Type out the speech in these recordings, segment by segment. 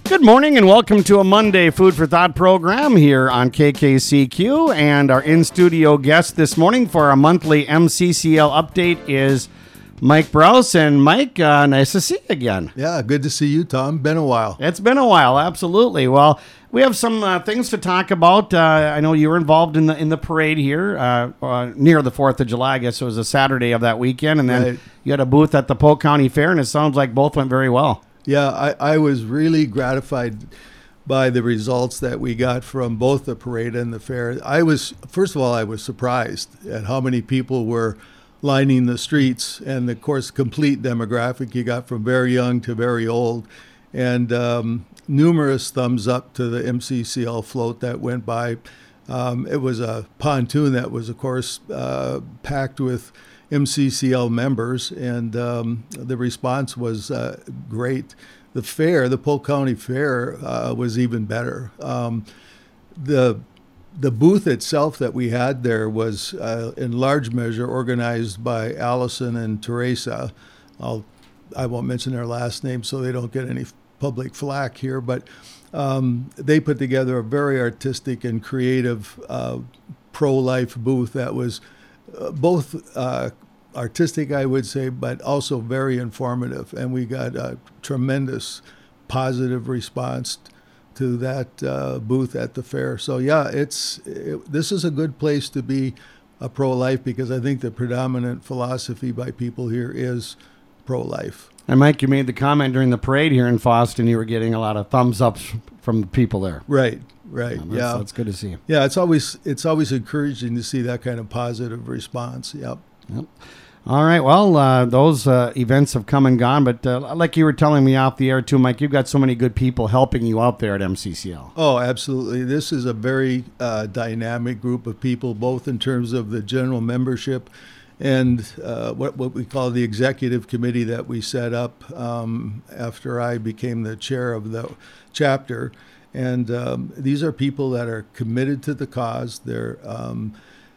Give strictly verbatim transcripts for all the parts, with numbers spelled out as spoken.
Good morning and welcome to a Monday Food for Thought program here on K K C Q. And our in-studio guest this morning for our monthly M C C L update is Mike Brous. And Mike, uh, nice to see you again. Yeah, good to see you, Tom. Been a while. It's been a while, absolutely. Well, we have some uh, things to talk about. Uh, I know you were involved in the in the parade here uh, uh, near the fourth of July. I guess it was a Saturday of that weekend. And then Right. you had a booth at the Polk County Fair, and it sounds like both went very well. Yeah, I, I was really gratified by the results that we got from both the parade and the fair. I was, first of all, I was surprised at how many people were lining the streets, and of course, complete demographic. You got from very young to very old, and um, numerous thumbs up to the M C C L float that went by. Um, it was a pontoon that was, of course, uh, packed with M C C L members, and um, the response was uh, great. The fair, the Polk County Fair, uh, was even better. Um, the the booth itself that we had there was uh, in large measure organized by Allison and Teresa. I'll, I won't mention their last name so they don't get any public flack here, but um, they put together a very artistic and creative uh, pro-life booth that was Uh, both uh, artistic, I would say, but also very informative. And we got a tremendous positive response to that uh, booth at the fair. So, yeah, it's it, this is a good place to be a pro-life, because I think the predominant philosophy by people here is pro-life. And Mike, you made the comment during the parade here in Fosston, you were getting a lot of thumbs ups from the people there. Right. Right. Yeah, that's, yeah, that's good to see. Yeah, it's always it's always encouraging to see that kind of positive response. Yep. Yep. All right. Well, uh, those uh, events have come and gone, but uh, like you were telling me off the air too, Mike, you've got so many good people helping you out there at M C C L. Oh, absolutely. This is a very uh, dynamic group of people, both in terms of the general membership and uh, what what we call the executive committee that we set up um, after I became the chair of the chapter. And um, these are people that are committed to the cause. They're, um,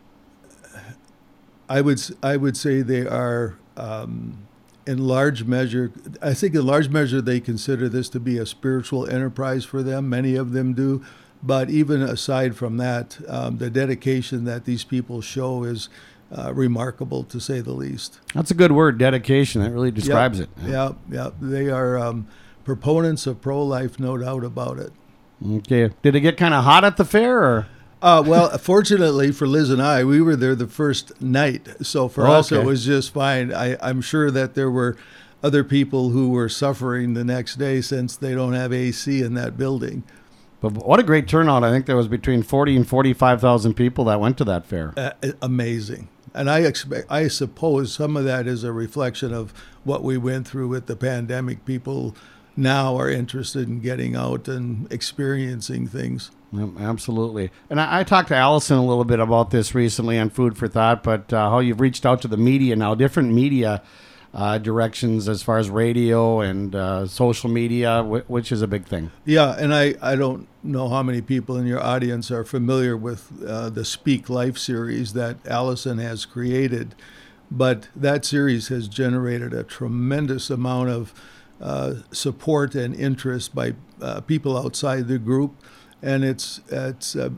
I would, I would say they are, um, in large measure, I think in large measure they consider this to be a spiritual enterprise for them. Many of them do. But even aside from that, um, the dedication that these people show is uh, remarkable, to say the least. That's a good word, dedication. That really describes yep. it. Yeah, yeah. They are um, proponents of pro-life, no doubt about it. Okay. Did it get kind of hot at the fair, or? Uh, well, fortunately for Liz and I, we were there the first night. So for Oh, us, okay. it was just fine. I, I'm sure that there were other people who were suffering the next day since they don't have A C in that building. But what a great turnout. I think there was between forty and forty-five thousand people that went to that fair. Uh, amazing. And I expect, I suppose some of that is a reflection of what we went through with the pandemic. People now are interested in getting out and experiencing things. Yep, absolutely. And I, I talked to Allison a little bit about this recently on Food for Thought, but uh, how you've reached out to the media now, different media uh, directions as far as radio and uh, social media, w- which is a big thing. Yeah, and I, I don't know how many people in your audience are familiar with uh, the Speak Life series that Allison has created, but that series has generated a tremendous amount of Uh, support and interest by uh, people outside the group, and it's it's a,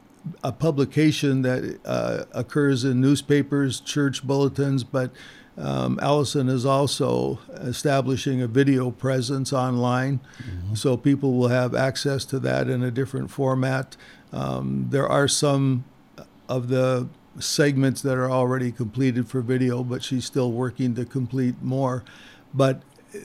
a publication that uh, occurs in newspapers, church bulletins, but um, Allison is also establishing a video presence online, mm-hmm. so people will have access to that in a different format. Um, there are some of the segments that are already completed for video, but she's still working to complete more. But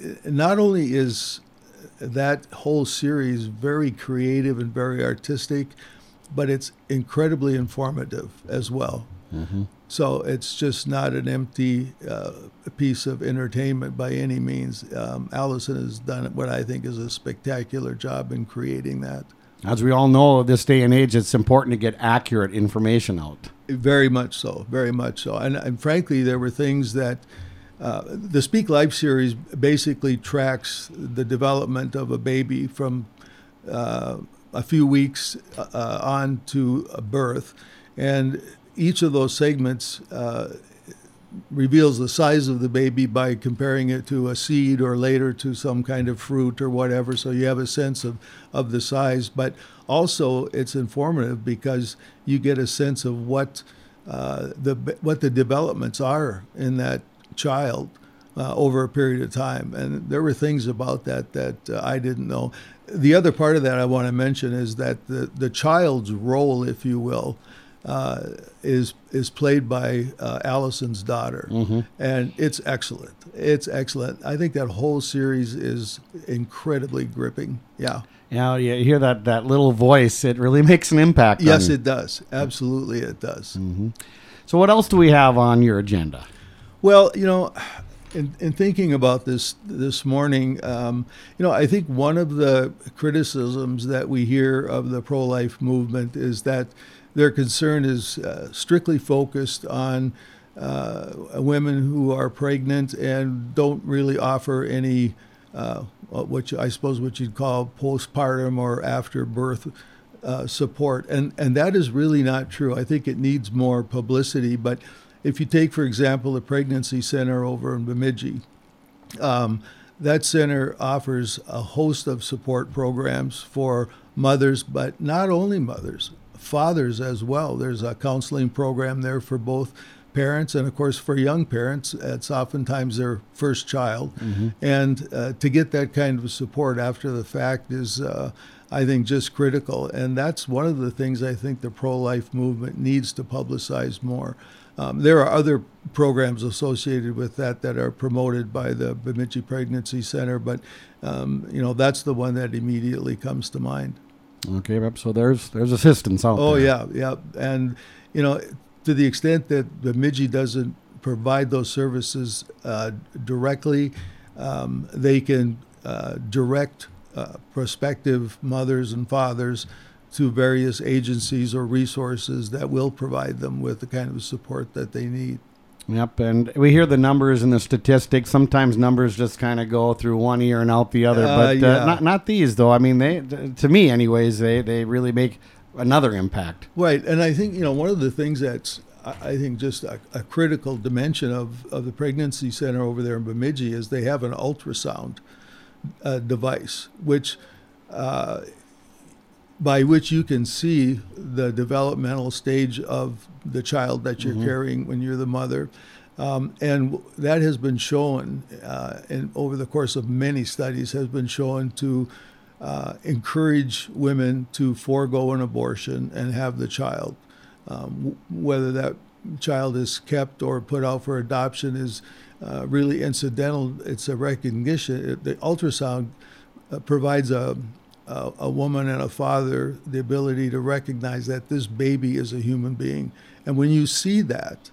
not only is that whole series very creative and very artistic, but it's incredibly informative as well. Mm-hmm. So it's just not an empty uh, piece of entertainment by any means. Um, Allison has done what I think is a spectacular job in creating that. As we all know, this day and age, it's important to get accurate information out. Very much so, very much so. And, and frankly, there were things that Uh, the Speak Life series basically tracks the development of a baby from uh, a few weeks uh, on to a birth. And each of those segments uh, reveals the size of the baby by comparing it to a seed or later to some kind of fruit or whatever. So you have a sense of, of the size. But also it's informative because you get a sense of what uh, the what the developments are in that child uh, over a period of time. And there were things about that that uh, I didn't know. The other part of that I want to mention is that the, the child's role, if you will, uh, is is played by uh, Allison's daughter, mm-hmm. and it's excellent. It's excellent. I think that whole series is incredibly gripping. Yeah. Yeah, you hear that, that little voice. It really makes an impact. Yes, on you. It does. Absolutely, it does. Mm-hmm. So what else do we have on your agenda? Well, you know, in, in thinking about this this morning, um, you know, I think one of the criticisms that we hear of the pro-life movement is that their concern is uh, strictly focused on uh, women who are pregnant and don't really offer any, uh, what you, I suppose what you'd call postpartum or after birth uh, support. And, and that is really not true. I think it needs more publicity. But if you take, for example, the Pregnancy Center over in Bemidji, um, that center offers a host of support programs for mothers, but not only mothers, fathers as well. There's a counseling program there for both parents, and of course for young parents, it's oftentimes their first child. Mm-hmm. And uh, to get that kind of support after the fact is, uh, I think, just critical. And that's one of the things I think the pro-life movement needs to publicize more. Um, there are other programs associated with that that are promoted by the Bemidji Pregnancy Center, but um, you know, that's the one that immediately comes to mind. Okay, so there's there's assistance out oh, there. Oh yeah, yeah, and you know, to the extent that Bemidji doesn't provide those services uh, directly, um, they can uh, direct uh, prospective mothers and fathers to various agencies or resources that will provide them with the kind of support that they need. Yep, and we hear the numbers and the statistics. Sometimes numbers just kind of go through one ear and out the other, uh, but yeah. uh, not not these though. I mean, they to me, anyways, they they really make another impact. Right, and I think you know one of the things that's I think just a, a critical dimension of of the Pregnancy Center over there in Bemidji is they have an ultrasound uh, device, which. Uh, by which you can see the developmental stage of the child that you're mm-hmm. carrying when you're the mother. Um, and that has been shown, uh, in, over the course of many studies, has been shown to uh, encourage women to forego an abortion and have the child. Um, whether that child is kept or put out for adoption is uh, really incidental. It's a recognition. It, the ultrasound uh, provides a Uh, a woman and a father the ability to recognize that this baby is a human being. And when you see that,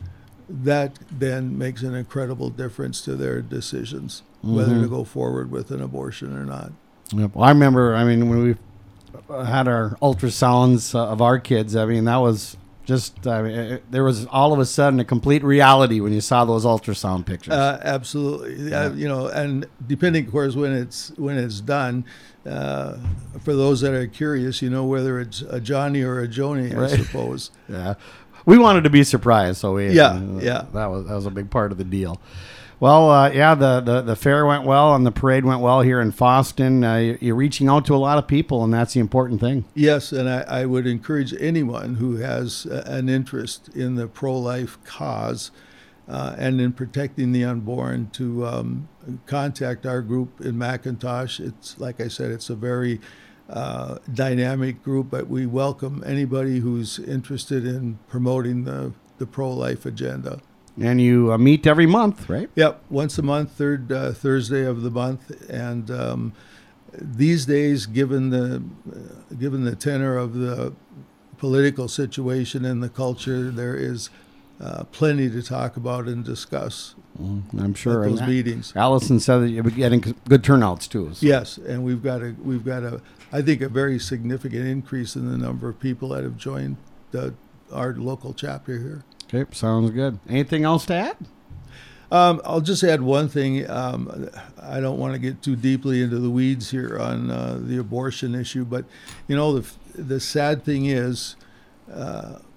that then makes an incredible difference to their decisions, mm-hmm. whether to go forward with an abortion or not. Yep. Well, I remember, I mean, when we had our ultrasounds uh, of our kids, I mean, that was just, I mean, it, there was all of a sudden a complete reality when you saw those ultrasound pictures. Uh, absolutely. Yeah. Uh, you know, and depending, of course, when it's, when it's done, Uh, for those that are curious, you know, whether it's a Johnny or a Joni, right. I suppose. Yeah, we wanted to be surprised, so we yeah, uh, yeah, that was that was a big part of the deal. Well, uh, yeah, the, the the fair went well and the parade went well here in Fosston. Uh, you're reaching out to a lot of people, and that's the important thing. Yes, and I, I would encourage anyone who has uh, an interest in the pro-life cause uh, and in protecting the unborn to um, contact our group in McIntosh. It's like I said, it's a very uh, dynamic group, but we welcome anybody who's interested in promoting the, the pro-life agenda. And you uh, meet every month, right? Yep, once a month, third uh, Thursday of the month. And um, these days, given the uh, given the tenor of the political situation and the culture, there is uh, plenty to talk about and discuss. Mm, I'm sure at those and meetings. Allison said that you're getting good turnouts too. So. Yes, and we've got a we've got a I think a very significant increase in the number of people that have joined the, our local chapter here. Okay, sounds good. Anything else to add? Um, I'll just add one thing. Um, I don't want to get too deeply into the weeds here on uh, the abortion issue, but you know the the sad thing is. Uh,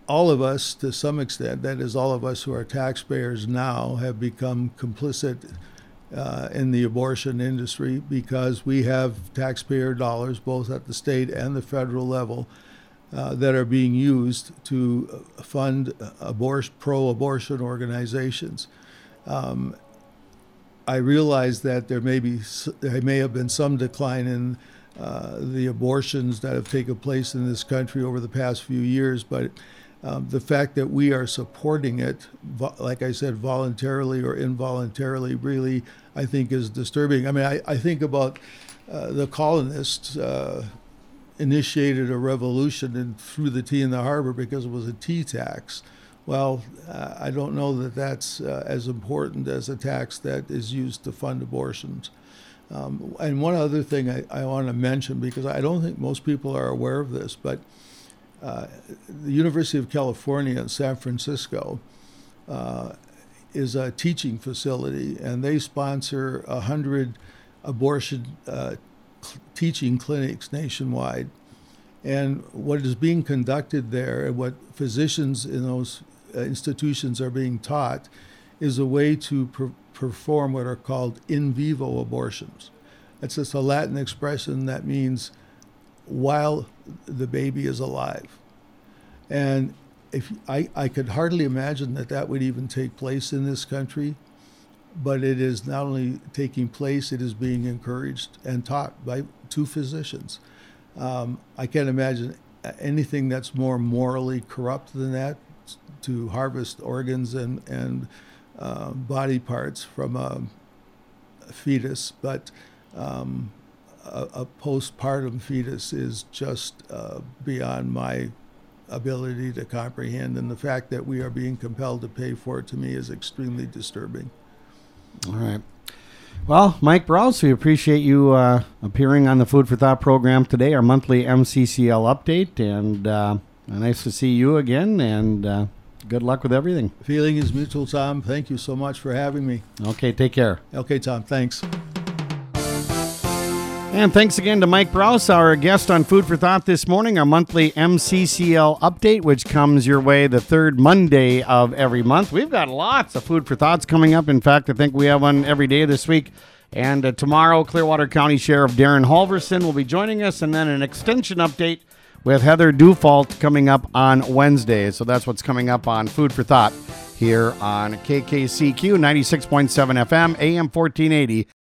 all of us, to some extent, that is, all of us who are taxpayers now, have become complicit uh, in the abortion industry because we have taxpayer dollars, both at the state and the federal level, uh, that are being used to fund abortion, pro-abortion organizations. Um, I realize that there may be, there may have been some decline in uh, the abortions that have taken place in this country over the past few years, but um, the fact that we are supporting it, vo- like I said, voluntarily or involuntarily, really, I think is disturbing. I mean, I, I think about uh, the colonists uh, initiated a revolution and threw the tea in the harbor because it was a tea tax. Well, uh, I don't know that that's uh, as important as a tax that is used to fund abortions. Um, and one other thing I, I want to mention, because I don't think most people are aware of this, but uh, the University of California in San Francisco uh, is a teaching facility, and they sponsor one hundred abortion uh, cl- teaching clinics nationwide. And what is being conducted there, and what physicians in those uh, institutions are being taught, is a way to per- perform what are called in vivo abortions. It's just a Latin expression that means while the baby is alive. And if I, I could hardly imagine that that would even take place in this country, but it is not only taking place, it is being encouraged and taught by two physicians. Um, I can't imagine anything that's more morally corrupt than that, to harvest organs and, and uh, body parts from a, a fetus, but um, a, a postpartum fetus is just uh, beyond my ability to comprehend, and the fact that we are being compelled to pay for it, to me, is extremely disturbing. All right. Well, Mike Browse, we appreciate you uh, appearing on the Food for Thought program today, our monthly M C C L update, and uh, nice to see you again, and uh, good luck with everything. Feeling is mutual, Tom. Thank you so much for having me. Okay, take care. Okay, Tom, thanks. And thanks again to Mike Browse, our guest on Food for Thought this morning, our monthly M C C L update, which comes your way the third Monday of every month. We've got lots of Food for Thoughts coming up. In fact, I think we have one every day this week. And uh, tomorrow, Clearwater County Sheriff Darren Halverson will be joining us, and then an extension update with Heather Dufault coming up on Wednesday. So that's what's coming up on Food for Thought here on K K C Q ninety-six point seven F M, A M fourteen eighty.